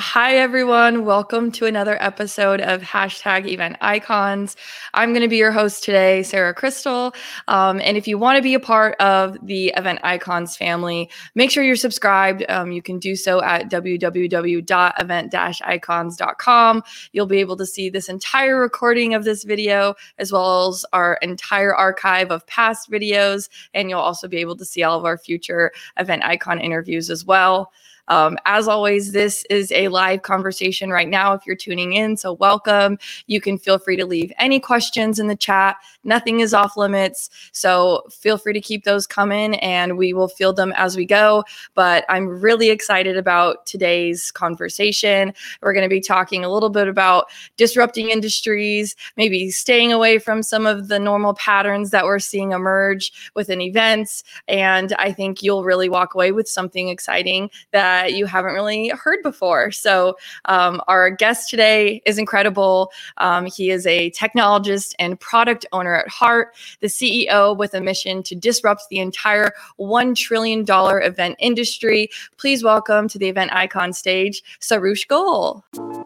Hi, everyone. Welcome to another episode of Hashtag Event Icons. I'm going to be your host today, Sarah Crystal. And if you want to be a part of the Event Icons family, make sure you're subscribed. You can do so at www.event-icons.com. You'll be able to see this entire recording of this video, as well as our entire archive of past videos. And you'll also be able to see all of our future Event Icon interviews as well. As always, this is a live conversation right now if you're tuning in, so welcome. You can feel free to leave any questions in the chat. Nothing is off limits, so feel free to keep those coming and we will field them as we go. But I'm really excited about today's conversation. We're going to be talking a little bit about disrupting industries, maybe staying away from some of the normal patterns that we're seeing emerge within events. And I think you'll really walk away with something exciting that you haven't really heard before. So our guest today is incredible. He is a technologist and product owner at heart, the CEO with a mission to disrupt the entire $1 trillion event industry. Please welcome to the Event Icon stage, Sarush Goel.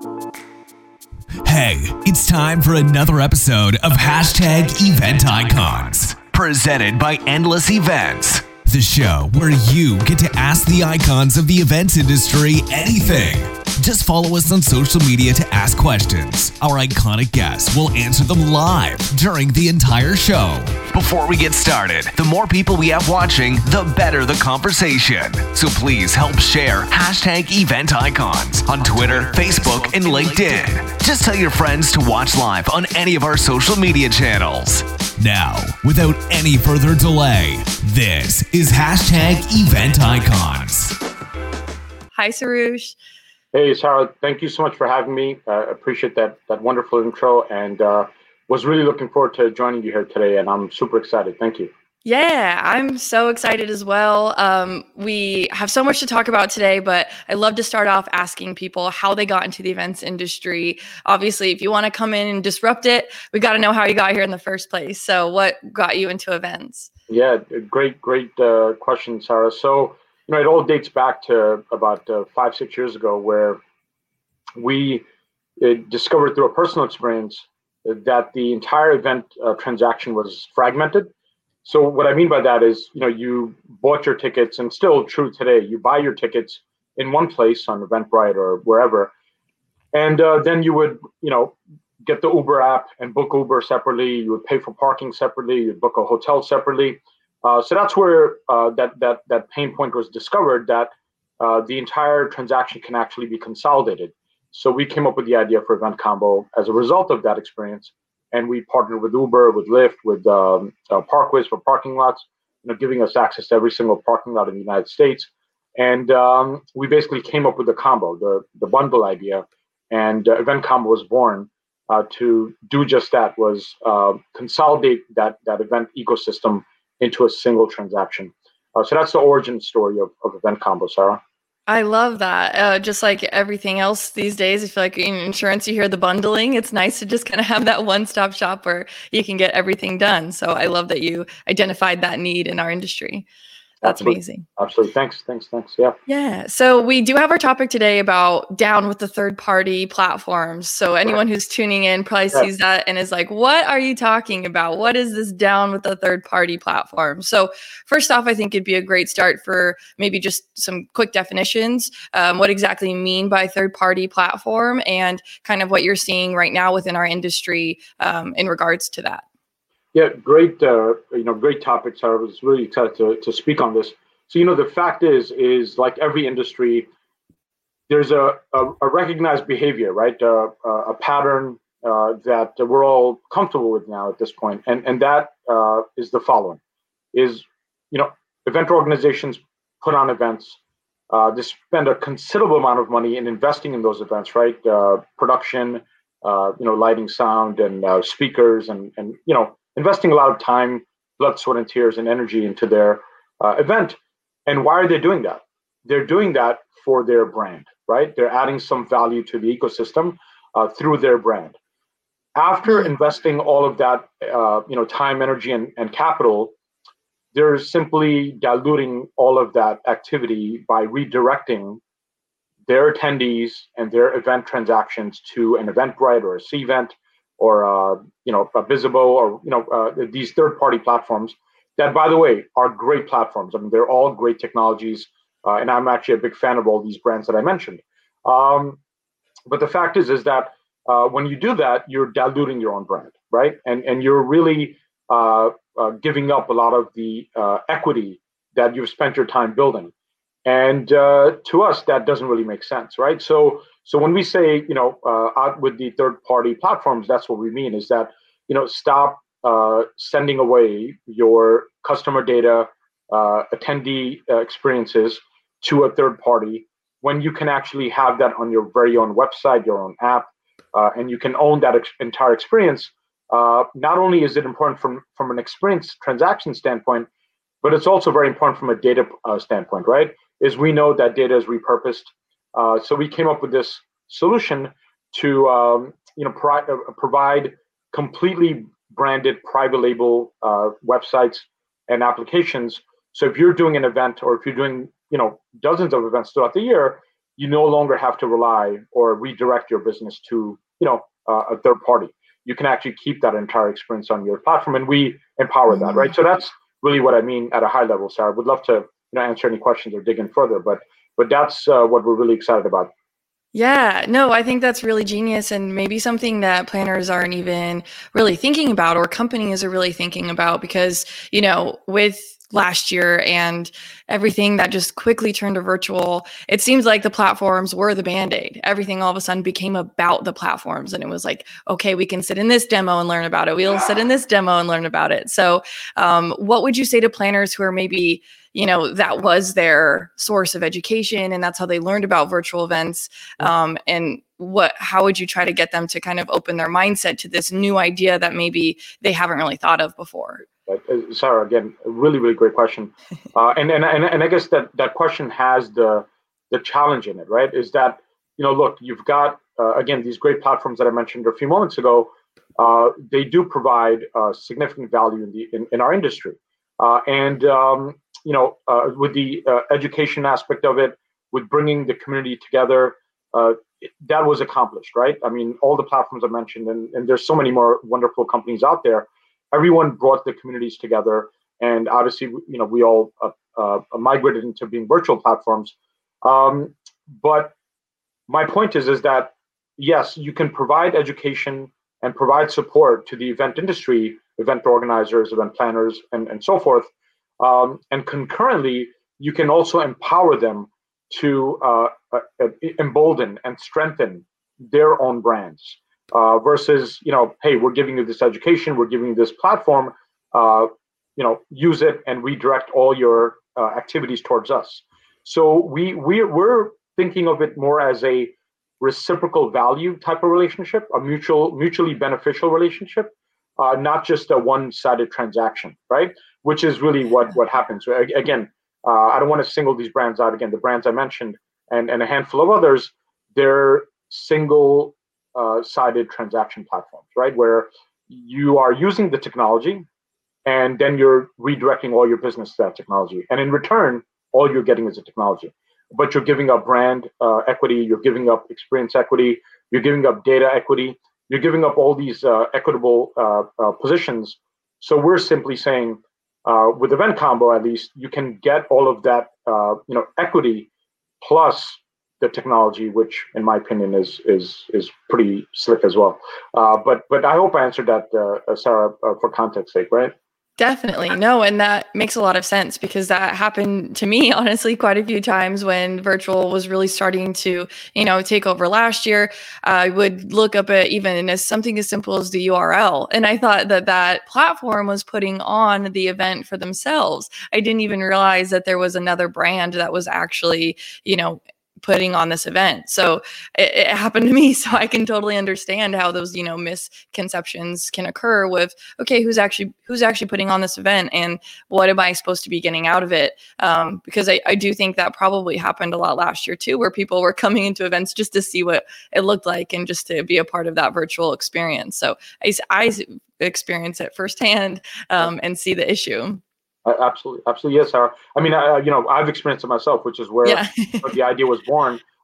Hey, it's time for another episode of Hashtag Event Icons, presented by Endless Events. The show where you get to ask the icons of the events industry anything. Just follow us on social media to ask questions. Our iconic guests will answer them live during the entire show. Before we get started, the more people we have watching, the better the conversation. So please help share Hashtag Event Icons on Twitter, Facebook, and LinkedIn. Just tell your friends to watch live on any of our social media channels. Now, without any further delay, this is Hashtag Event Icons. Hi, Sarush. Hey, Sarah, thank you so much for having me. Appreciate that wonderful intro, and was really looking forward to joining you here today, and I'm super excited. Thank you. Yeah, I'm so excited as well. We have so much to talk about today, but I love to start off asking people how they got into the events industry. Obviously, if you want to come in and disrupt it, we got to know how you got here in the first place. So what got you into events? Yeah, great question, Sarah. So, it all dates back to about 5-6 years ago, where we discovered through a personal experience that the entire event transaction was fragmented. So what I mean by that is, you bought your tickets, and still true today, you buy your tickets in one place on Eventbrite or wherever, and then you would, get the Uber app and book Uber separately. You would pay for parking separately. You'd book a hotel separately. So that's where that pain point was discovered, that the entire transaction can actually be consolidated. So we came up with the idea for Event Combo as a result of that experience. And we partnered with Uber, with Lyft, with Parkways for parking lots, giving us access to every single parking lot in the United States. And we basically came up with the combo, the bundle idea. And Event Combo was born to do just that, was consolidate that event ecosystem into a single transaction. So that's the origin story of Event Combo, Sarah. I love that. Just like everything else these days, I feel like in insurance, you hear the bundling. It's nice to just kind of have that one-stop shop where you can get everything done. So I love that you identified that need in our industry. That's Absolutely. Amazing. Absolutely. Thanks. Yeah. Yeah. So we do have our topic today about down with the third-party platforms. So anyone who's tuning in probably sees that and is like, what are you talking about? What is this down with the third-party platform? So first off, I think it'd be a great start for maybe just some quick definitions. What exactly you mean by third-party platform and kind of what you're seeing right now within our industry in regards to that. Yeah, great topic, Sarah. I was really excited to speak on this. So, the fact is like every industry, there's a recognized behavior, right? A pattern that we're all comfortable with now at this point. And that is the following, is, event organizations put on events. They spend a considerable amount of money in investing in those events, right? Production, lighting, sound, and speakers, and investing a lot of time, blood, sweat, and tears, and energy into their event. And why are they doing that? They're doing that for their brand, right? They're adding some value to the ecosystem through their brand. After investing all of that, time, energy, and capital, they're simply diluting all of that activity by redirecting their attendees and their event transactions to an Eventbrite or a Cvent or a Bizibo or these third-party platforms that, by the way, are great platforms. I mean, they're all great technologies, and I'm actually a big fan of all these brands that I mentioned. But the fact is that when you do that, you're diluting your own brand, right? And you're really giving up a lot of the equity that you've spent your time building. And to us, that doesn't really make sense, right? So when we say, out with the third-party platforms, that's what we mean is that, stop sending away your customer data, attendee experiences to a third party when you can actually have that on your very own website, your own app, and you can own that entire experience. Not only is it important from an experience transaction standpoint, but it's also very important from a data standpoint, right? Is we know that data is repurposed. So we came up with this solution to provide completely branded private label websites and applications. So if you're doing an event or if you're doing dozens of events throughout the year, you no longer have to rely or redirect your business to a third party. You can actually keep that entire experience on your platform, and we empower that, right? So that's really what I mean at a high level, Sarah. Would love to answer any questions or dig in further, but that's what we're really excited about. Yeah, no, I think that's really genius and maybe something that planners aren't even really thinking about or companies are really thinking about because, with last year and everything that just quickly turned to virtual, it seems like the platforms were the Band-Aid. Everything all of a sudden became about the platforms. And it was like, okay, we can sit in this demo and learn about it. We'll sit in this demo and learn about it. So what would you say to planners who are maybe that was their source of education and that's how they learned about virtual events. And how would you try to get them to kind of open their mindset to this new idea that maybe they haven't really thought of before? Sarah, again, a really, really great question. And I guess that question has the challenge in it, right? Is that, look, you've got, again, these great platforms that I mentioned a few moments ago. They do provide significant value in our industry. With the education aspect of it, with bringing the community together, that was accomplished, right? I mean, all the platforms I mentioned, and there's so many more wonderful companies out there. Everyone brought the communities together, and obviously, we all migrated into being virtual platforms. But my point is that yes, you can provide education and provide support to the event industry, event organizers, event planners, and so forth. And concurrently, you can also empower them to embolden and strengthen their own brands versus, hey, we're giving you this education, we're giving you this platform, use it and redirect all your activities towards us. So we're thinking of it more as a reciprocal value type of relationship, a mutually beneficial relationship, not just a one-sided transaction, right? Which is really what happens. Again, I don't want to single these brands out. Again, the brands I mentioned and a handful of others, they're single-sided transaction platforms, right? Where you are using the technology and then you're redirecting all your business to that technology. And in return, all you're getting is a technology. But you're giving up brand equity, you're giving up experience equity, you're giving up data equity, you're giving up all these equitable positions. So we're simply saying, with Event Combo, at least, you can get all of that, equity plus the technology, which, in my opinion, is pretty slick as well. But I hope I answered that, Sarah, for context sake, right? Definitely. No, and that makes a lot of sense because that happened to me, honestly, quite a few times when virtual was really starting to, take over last year. I would look up at even as something as simple as the URL. And I thought that platform was putting on the event for themselves. I didn't even realize that there was another brand that was actually, putting on this event. So it happened to me. So I can totally understand how those, misconceptions can occur with, okay, who's actually putting on this event and what am I supposed to be getting out of it? Because I do think that probably happened a lot last year too, where people were coming into events just to see what it looked like and just to be a part of that virtual experience. So I experience it firsthand and see the issue. Absolutely, yes, Sarah. I mean, I've experienced it myself, which is where the idea was born.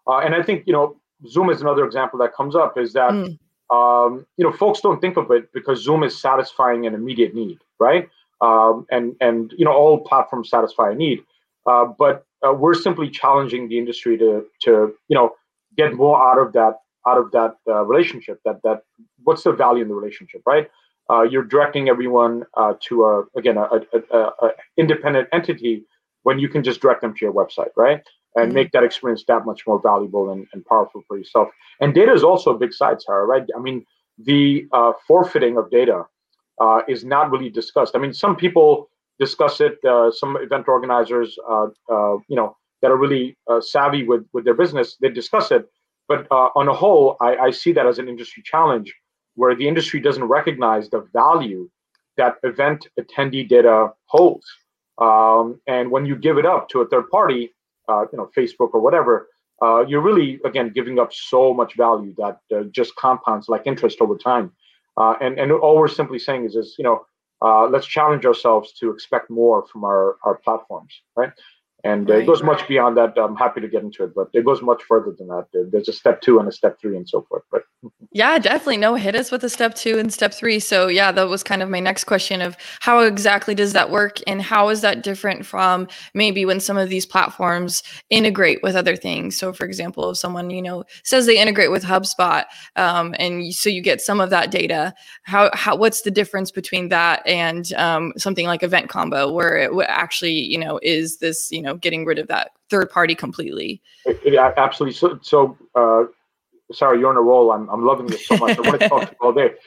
And I think, Zoom is another example that comes up, is that, folks don't think of it because Zoom is satisfying an immediate need, right? And all platforms satisfy a need. But we're simply challenging the industry to get more out of that relationship. That what's the value in the relationship, right? You're directing everyone to a independent entity when you can just direct them to your website, right? And make that experience that much more valuable and powerful for yourself. And data is also a big side, Sarah, right? I mean, the forfeiting of data is not really discussed. I mean, some people discuss it. Some event organizers, that are really savvy with their business, they discuss it. But on a whole, I see that as an industry challenge, where the industry doesn't recognize the value that event attendee data holds. And when you give it up to a third party, Facebook or whatever, you're really, again, giving up so much value that just compounds like interest over time. And all we're simply saying is let's challenge ourselves to expect more from our platforms, right? And it goes much beyond that. I'm happy to get into it, but it goes much further than that. There's a step 2 and a step 3 and so forth. But yeah, definitely. No, hit us with a step 2 and step 3. So yeah, that was kind of my next question of how exactly does that work, and how is that different from maybe when some of these platforms integrate with other things? So for example, if someone, says they integrate with HubSpot, and so you get some of that data, how what's the difference between that and something like Event Combo, where it actually, is this, getting rid of that third party completely? Yeah, absolutely. So sorry, you're on a roll. I'm loving this so much. I want to talk to you all day.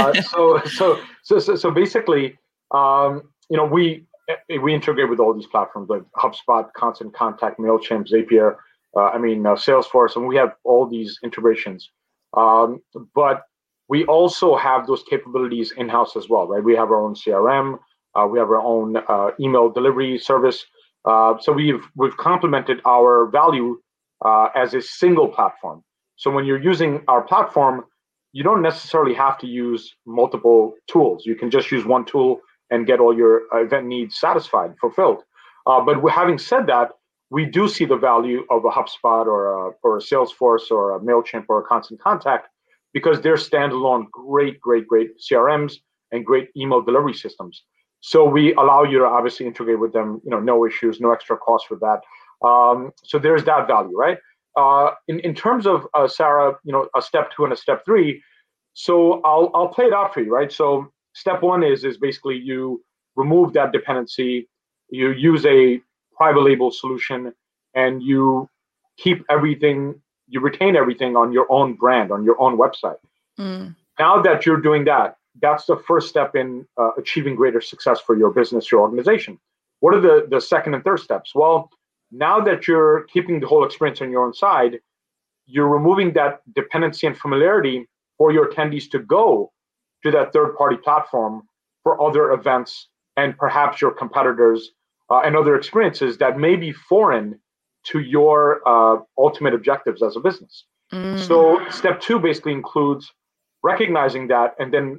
So basically, we integrate with all these platforms like HubSpot, Constant Contact, Mailchimp, Zapier, Salesforce, and we have all these integrations. But we also have those capabilities in-house as well, right? We have our own CRM, we have our own email delivery service. So we've complemented our value as a single platform. So when you're using our platform, you don't necessarily have to use multiple tools. You can just use one tool and get all your event needs satisfied, fulfilled. But having said that, we do see the value of a HubSpot or a Salesforce or a Mailchimp or a Constant Contact, because they're standalone, great CRMs and great email delivery systems. So we allow you to obviously integrate with them, no issues, no extra cost for that. So there's that value, right? In terms of Sarah, a step 2 and a step 3. So I'll play it out for you, right? So step 1 is basically you remove that dependency, you use a private label solution, and you keep everything, you retain everything on your own brand, on your own website. Now that you're doing that, that's the first step in achieving greater success for your business, your organization. What are the second and third steps? Well, now that you're keeping the whole experience on your own side, you're removing that dependency and familiarity for your attendees to go to that third-party platform for other events and perhaps your competitors and other experiences that may be foreign to your ultimate objectives as a business. So step 2 basically includes recognizing that and then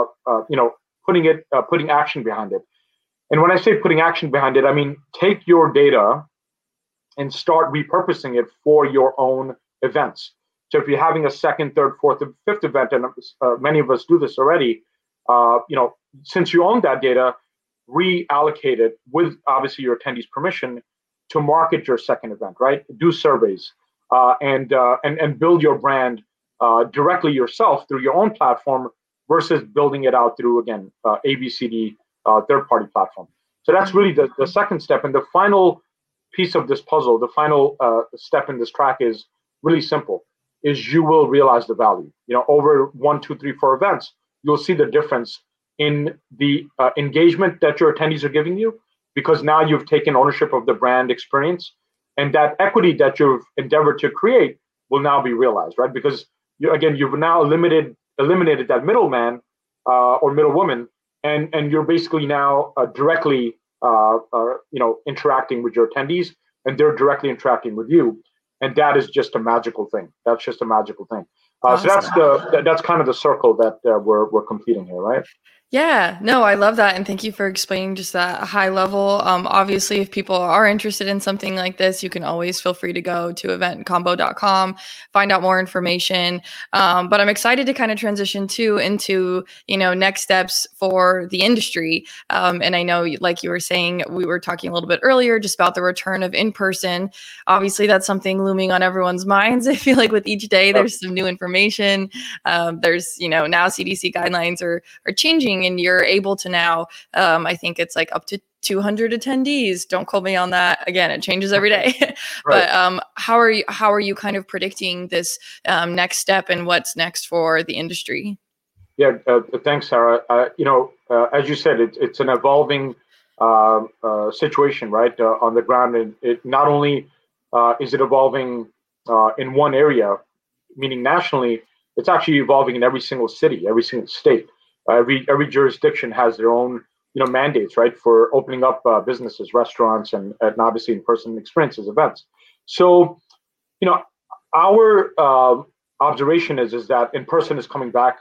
putting action behind it. And when I say putting action behind it, I mean take your data and start repurposing it for your own events. So if you're having a second, third, fourth, and fifth event, and many of us do this already, since you own that data, reallocate it with obviously your attendees' permission to market your second event, right? Do surveys and build your brand directly yourself through your own platform versus building it out through, again, ABCD third-party platform. So that's really the second step. And the final piece of this puzzle, the final step in this track is really simple, is you will realize the value. Over 1, 2, 3, 4 events, you'll see the difference in the engagement that your attendees are giving you, because now you've taken ownership of the brand experience, and that equity that you've endeavored to create will now be realized, right? Because you've now eliminated that middleman or middlewoman, and you're basically now directly interacting with your attendees, and they're directly interacting with you, and that is just a magical thing. That's just a magical thing. Awesome. So that's kind of the circle that we're completing here, right? Yeah, no, I love that. And thank you for explaining just that high level. Obviously, if people are interested in something like this, you can always feel free to go to eventcombo.com, find out more information. But I'm excited to kind of transition too into, next steps for the industry. And I know, like you were saying, we were talking a little bit earlier just about the return of in-person. Obviously, that's something looming on everyone's minds. I feel like with each day, there's some new information. There's, now CDC guidelines are changing, and you're able to now, I think it's like up to 200 attendees. Don't quote me on that. Again, it changes every day. Right. But how are you kind of predicting this next step and what's next for the industry? Yeah, thanks, Sarah. As you said, it's an evolving situation, right, on the ground. And it not only is it evolving in one area, meaning nationally, it's actually evolving in every single city, every single state. Every jurisdiction has their own, mandates, right, for opening up businesses, restaurants, and obviously in-person experiences, events. So, our observation is that in-person is coming back.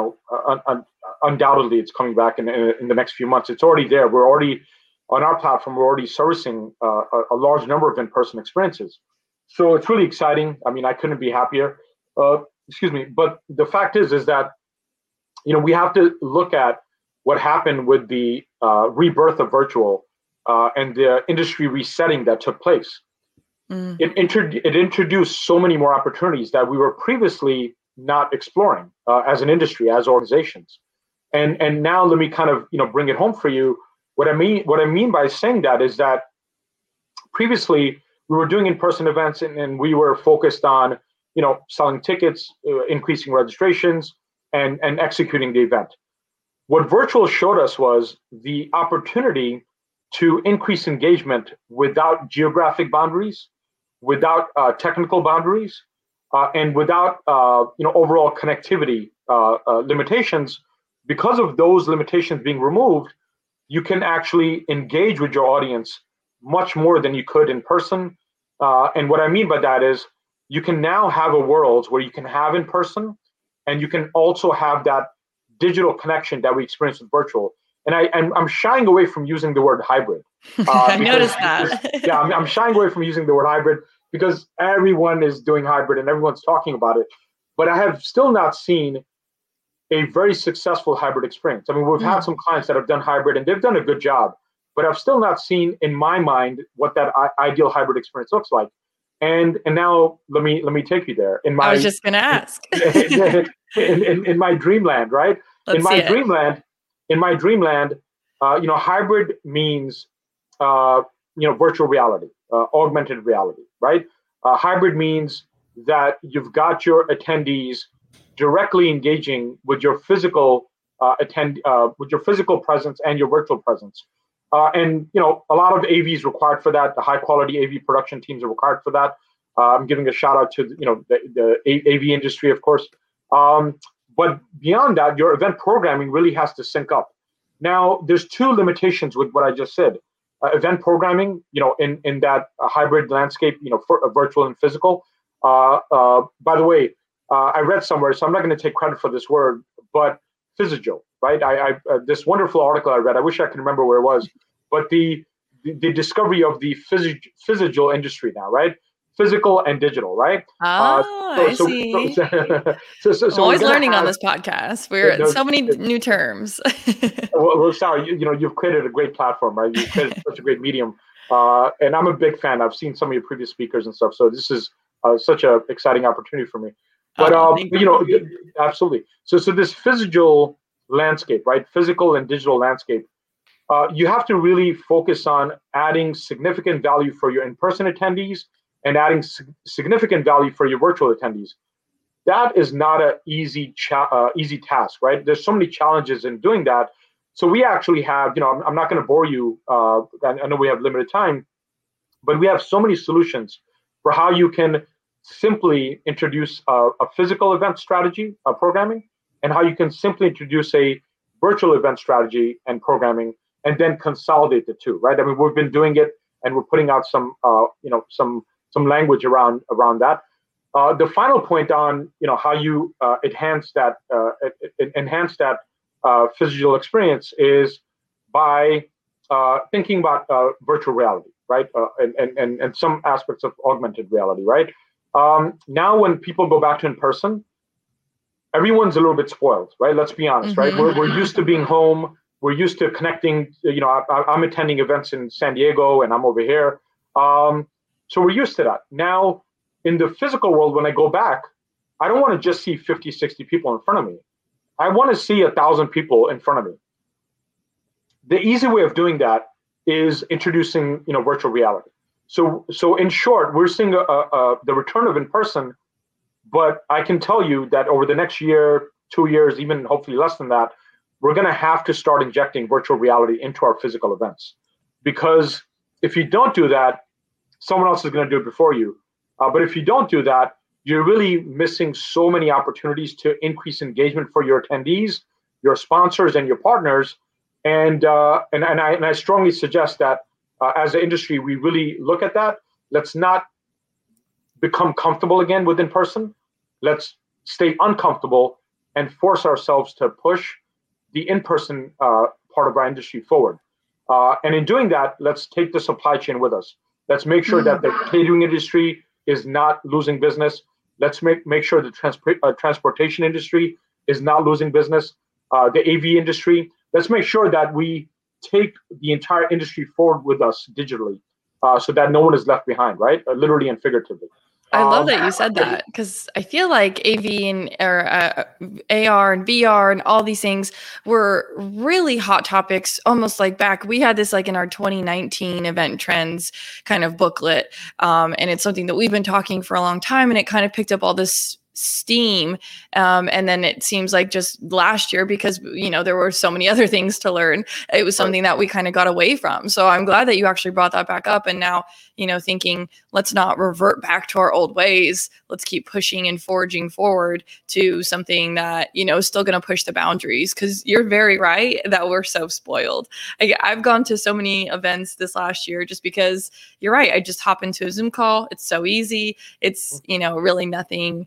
Undoubtedly, it's coming back in the next few months. It's already there. We're already on our platform. We're already servicing a large number of in-person experiences. So it's really exciting. I mean, I couldn't be happier. Excuse me. But the fact is that we have to look at what happened with the rebirth of virtual and the industry resetting that took place. It introduced so many more opportunities that we were previously not exploring as an industry, as organizations. And now let me kind of bring it home for you. What I mean by saying that is that previously we were doing in-person events and we were focused on selling tickets, increasing registrations, and executing the event. What virtual showed us was the opportunity to increase engagement without geographic boundaries, without technical boundaries, and without overall connectivity limitations. Because of those limitations being removed, you can actually engage with your audience much more than you could in person. And what I mean by that is you can now have a world where you can have in person, and you can also have that digital connection that we experience with virtual. And I'm shying away from using the word hybrid. I noticed that. Yeah, I'm shying away from using the word hybrid because everyone is doing hybrid and everyone's talking about it. But I have still not seen a very successful hybrid experience. I mean, we've had some clients that have done hybrid and they've done a good job, but I've still not seen, in my mind, what that ideal hybrid experience looks like. And now let me take you there. I was just going to ask. in my dreamland, right? In my dreamland, hybrid means virtual reality, augmented reality, right? Hybrid means that you've got your attendees directly engaging with your physical with your physical presence and your virtual presence. And a lot of AV is required for that. The high quality AV production teams are required for that. I'm giving a shout out to the AV industry, of course. But beyond that, your event programming really has to sync up. Now, there's two limitations with what I just said. Event programming, in that hybrid landscape, for virtual and physical. By the way, I read somewhere, so I'm not going to take credit for this word, but physical, right? I this wonderful article I read. I wish I could remember where it was, but the discovery of the physical industry now, right? Physical and digital, right? I see. So always learning on this podcast. We're so many new terms. well, sorry, you've created a great platform, right? You've created such a great medium, and I'm a big fan. I've seen some of your previous speakers and stuff, so this is such an exciting opportunity for me. But absolutely. So this physical landscape, right? Physical and digital landscape. You have to really focus on adding significant value for your in-person attendees and adding significant value for your virtual attendees. That is not an easy task, right? There's so many challenges in doing that. So we actually have, I'm not going to bore you. I know we have limited time, but we have so many solutions for how you can simply introduce a physical event strategy, programming, and how you can simply introduce a virtual event strategy and programming, and then consolidate the two, right? I mean, we've been doing it, and we're putting out some language around that. The final point on how you enhance that physical experience is by thinking about virtual reality, right? And some aspects of augmented reality, right? Now, when people go back to in person, everyone's a little bit spoiled, right? Let's be honest, right? We're used to being home. We're used to connecting. I'm attending events in San Diego, and I'm over here. So we're used to that. Now, in the physical world, when I go back, I don't want to just see 50, 60 people in front of me. I want to see 1,000 people in front of me. The easy way of doing that is introducing, virtual reality. So in short, we're seeing the return of in-person, but I can tell you that over the next year, 2 years, even hopefully less than that, we're going to have to start injecting virtual reality into our physical events. Because if you don't do that, someone else is going to do it before you. But if you don't do that, you're really missing so many opportunities to increase engagement for your attendees, your sponsors, and your partners. And I strongly suggest that as an industry, we really look at that. Let's not become comfortable again with in-person. Let's stay uncomfortable and force ourselves to push the in-person part of our industry forward. And in doing that, let's take the supply chain with us. Let's make sure that the catering industry is not losing business. Let's make sure the transportation industry is not losing business. The AV industry. Let's make sure that we take the entire industry forward with us digitally, so that no one is left behind, right? Literally and figuratively. I love that you said that, because I feel like AV and AR and VR and all these things were really hot topics, almost like back. We had this like in our 2019 event trends kind of booklet. And it's something that we've been talking for a long time, and it kind of picked up all this steam. And then it seems like just last year, because, there were so many other things to learn, it was something that we kind of got away from. So I'm glad that you actually brought that back up. And now, thinking, let's not revert back to our old ways. Let's keep pushing and forging forward to something that, is still going to push the boundaries. Because you're very right that we're so spoiled. I've gone to so many events this last year just because you're right. I just hop into a Zoom call. It's so easy. It's, really nothing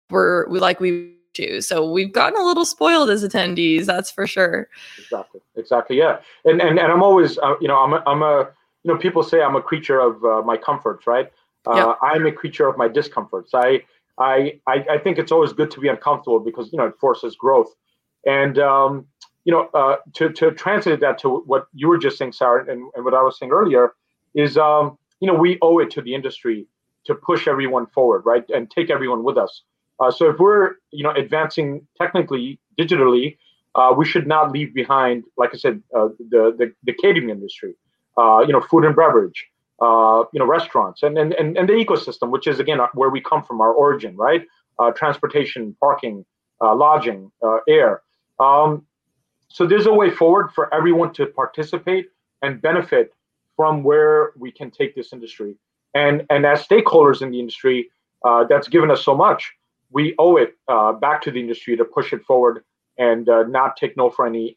we do. So we've gotten a little spoiled as attendees, that's for sure. Exactly. Yeah. And I'm always, people say I'm a creature of my comforts, right? Yep. I'm a creature of my discomforts. I think it's always good to be uncomfortable because, it forces growth. And, to translate that to what you were just saying, Sarah, and what I was saying earlier is, we owe it to the industry to push everyone forward, right? And take everyone with us. So if we're, advancing technically, digitally, we should not leave behind, like I said, the catering industry, food and beverage, restaurants, and the ecosystem, which is again where we come from, our origin, right? Transportation, parking, lodging, air. So there's a way forward for everyone to participate and benefit from where we can take this industry. And as stakeholders in the industry, that's given us so much. We owe it back to the industry to push it forward and not take no for any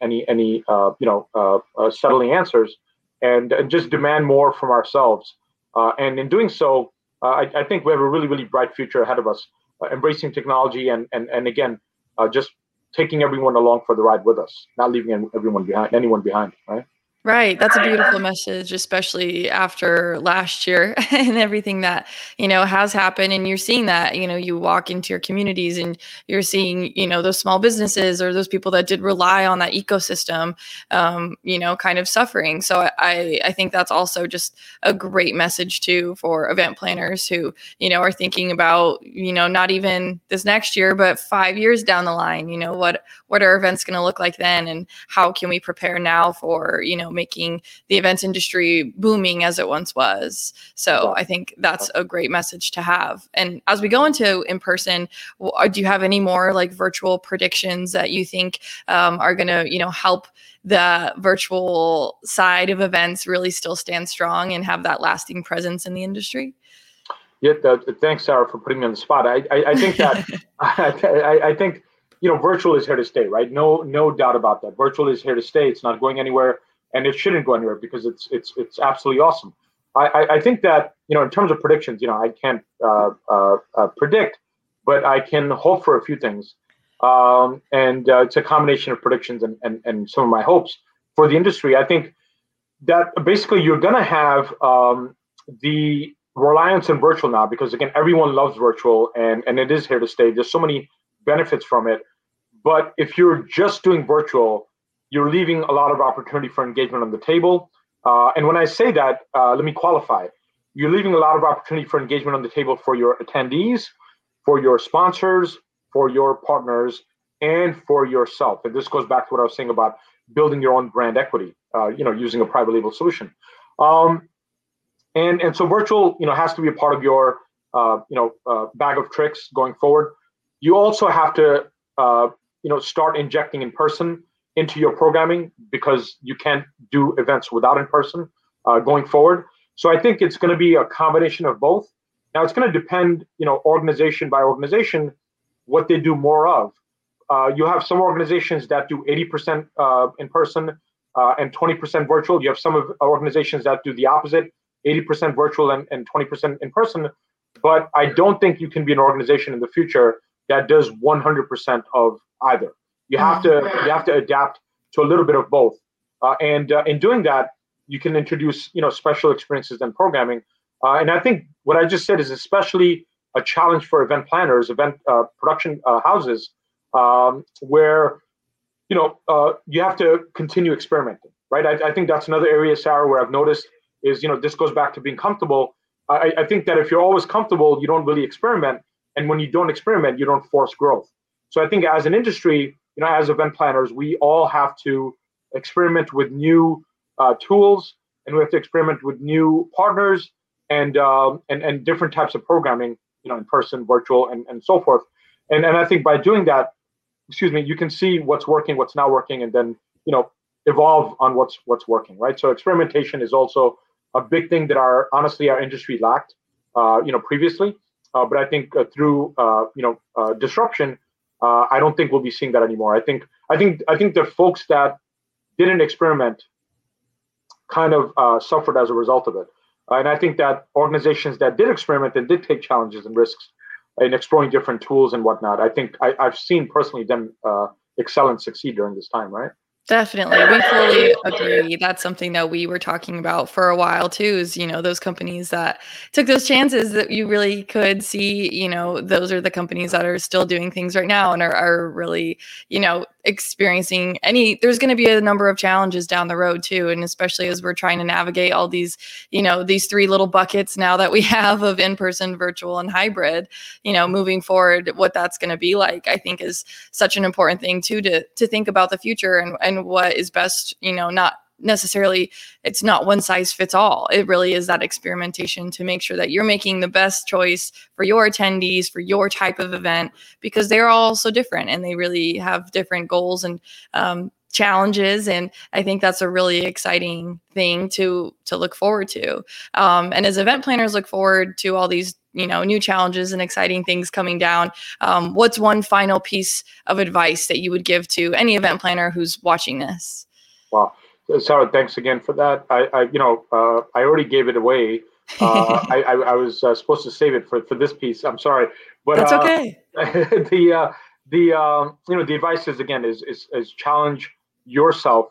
settling answers, and just demand more from ourselves. And in doing so, I think we have a really, really bright future ahead of us, embracing technology and again, just taking everyone along for the ride with us, not leaving anyone behind, right? Right. That's a beautiful message, especially after last year and everything that, has happened. And you're seeing that, you walk into your communities and you're seeing, those small businesses or those people that did rely on that ecosystem, kind of suffering. So I think that's also just a great message too for event planners who, are thinking about, not even this next year, but 5 years down the line, what are events going to look like then? And how can we prepare now for, making the events industry booming as it once was. So I think that's a great message to have. And as we go into in-person, do you have any more like virtual predictions that you think are going to, help the virtual side of events really still stand strong and have that lasting presence in the industry? Yeah, thanks, Sarah, for putting me on the spot. I think that I think virtual is here to stay, right? No doubt about that. Virtual is here to stay. It's not going anywhere. And it shouldn't go anywhere because it's absolutely awesome. I think that in terms of predictions, I can't predict, but I can hope for a few things. And it's a combination of predictions and some of my hopes for the industry. I think that basically you're going to have the reliance on virtual now, because again, everyone loves virtual and it is here to stay. There's so many benefits from it. But if you're just doing virtual, you're leaving a lot of opportunity for engagement on the table. And when I say that, let me qualify. You're leaving a lot of opportunity for engagement on the table for your attendees, for your sponsors, for your partners, and for yourself. And this goes back to what I was saying about building your own brand equity, using a private label solution. And so virtual, has to be a part of your, bag of tricks going forward. You also have to, start injecting in person into your programming, because you can't do events without in person going forward. So I think it's going to be a combination of both. Now it's going to depend, organization by organization, what they do more of. You have some organizations that do 80% in person and 20% virtual. You have some of organizations that do the opposite, 80% virtual and 20% in person. But I don't think you can be an organization in the future that does 100% of either. You have to adapt to a little bit of both. And in doing that, you can introduce, special experiences and programming. And I think what I just said is especially a challenge for event planners, event production houses, where, you have to continue experimenting, right? I think that's another area, Sarah, where I've noticed is, this goes back to being comfortable. I think that if you're always comfortable, you don't really experiment. And when you don't experiment, you don't force growth. So I think as an industry, as event planners, we all have to experiment with new tools, and we have to experiment with new partners and different types of programming, in person, virtual, and so forth. And I think by doing that, you can see what's working, what's not working, and then, evolve on what's working, right? So experimentation is also a big thing that our industry lacked, previously. But I think through disruption, I don't think we'll be seeing that anymore. I think the folks that didn't experiment kind of suffered as a result of it. And I think that organizations that did experiment and did take challenges and risks in exploring different tools and whatnot, I think I've seen personally them excel and succeed during this time, right? Definitely. We fully agree. That's something that we were talking about for a while too, is, those companies that took those chances that you really could see, those are the companies that are still doing things right now and are really, experiencing there's going to be a number of challenges down the road too. And especially as we're trying to navigate all these, these three little buckets now that we have of in-person, virtual, and hybrid, moving forward, what that's going to be like, I think is such an important thing too, to think about the future and what is best, not necessarily, it's not one size fits all. It really is that experimentation to make sure that you're making the best choice for your attendees, for your type of event, because they're all so different and they really have different goals and challenges. And I think that's a really exciting thing to look forward to. And as event planners look forward to all these new challenges and exciting things coming down, what's one final piece of advice that you would give to any event planner who's watching this? Wow. Sarah, thanks again for that. I already gave it away. I was supposed to save it for this piece. I'm sorry, but that's okay. The advice is again is challenge yourself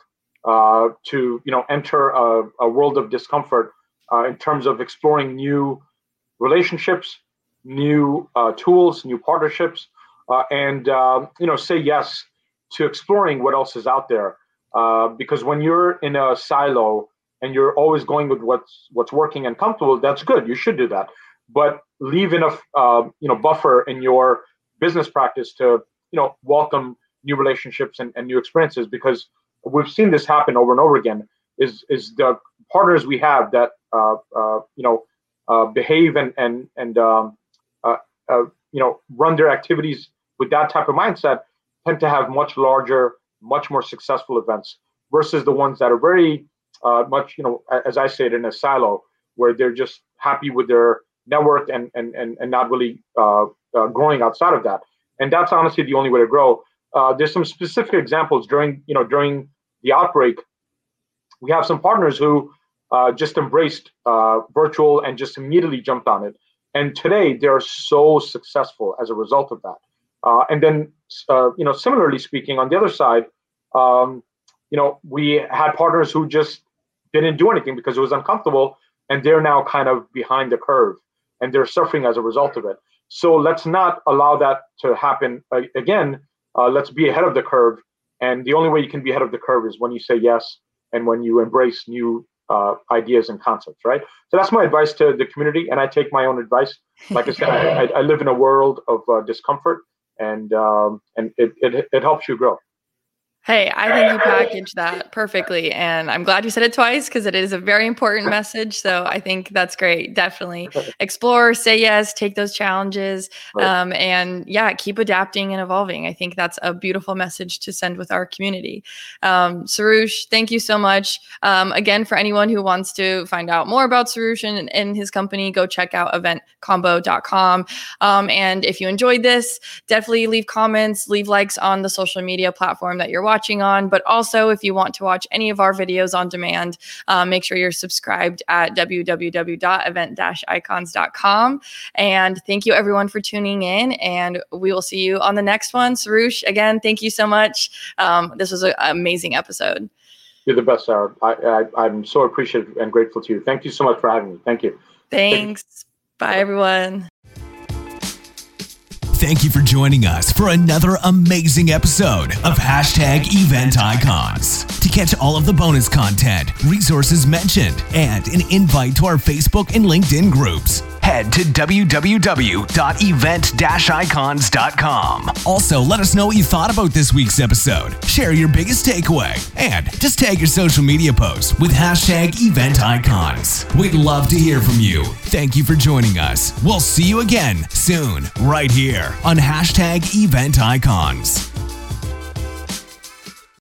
to enter a world of discomfort in terms of exploring new relationships, new tools, new partnerships, and say yes to exploring what else is out there. Because when you're in a silo and you're always going with what's working and comfortable, that's good. You should do that, but leave enough buffer in your business practice to welcome new relationships and new experiences. Because we've seen this happen over and over again. Is the partners we have that behave and run their activities with that type of mindset tend to have much larger, much more successful events versus the ones that are very much, as I say it, in a silo where they're just happy with their network and not really growing outside of that. And that's honestly the only way to grow. There's some specific examples during the outbreak. We have some partners who just embraced virtual and just immediately jumped on it. And today they're so successful as a result of that. And then similarly speaking, on the other side, we had partners who just didn't do anything because it was uncomfortable, and they're now kind of behind the curve, and they're suffering as a result of it. So let's not allow that to happen again. Let's be ahead of the curve, and the only way you can be ahead of the curve is when you say yes and when you embrace new ideas and concepts, right? So that's my advice to the community, and I take my own advice. Like I said, I live in a world of discomfort, and it helps you grow. Hey, I think you packaged that perfectly, and I'm glad you said it twice because it is a very important message. So I think that's great. Definitely explore, say yes, take those challenges, and keep adapting and evolving. I think that's a beautiful message to send with our community. Sarush, thank you so much. Again, for anyone who wants to find out more about Sarush and his company, go check out eventcombo.com. And if you enjoyed this, definitely leave comments, leave likes on the social media platform that you're watching on, but also if you want to watch any of our videos on demand, make sure you're subscribed at www.event-icons.com. And thank you everyone for tuning in, and we will see you on the next one. Sarush, again, thank you so much. This was an amazing episode. You're the best, Sarah. I'm so appreciative and grateful to you. Thank you so much for having me. Thank you. Thanks. Bye, everyone. Thank you for joining us for another amazing episode of #Event Icons. To catch all of the bonus content, resources mentioned, and an invite to our Facebook and LinkedIn groups, head to www.event-icons.com. Also, let us know what you thought about this week's episode. Share your biggest takeaway, and just tag your social media post with #Event Icons. We'd love to hear from you. Thank you for joining us. We'll see you again soon, right here on #Event Icons.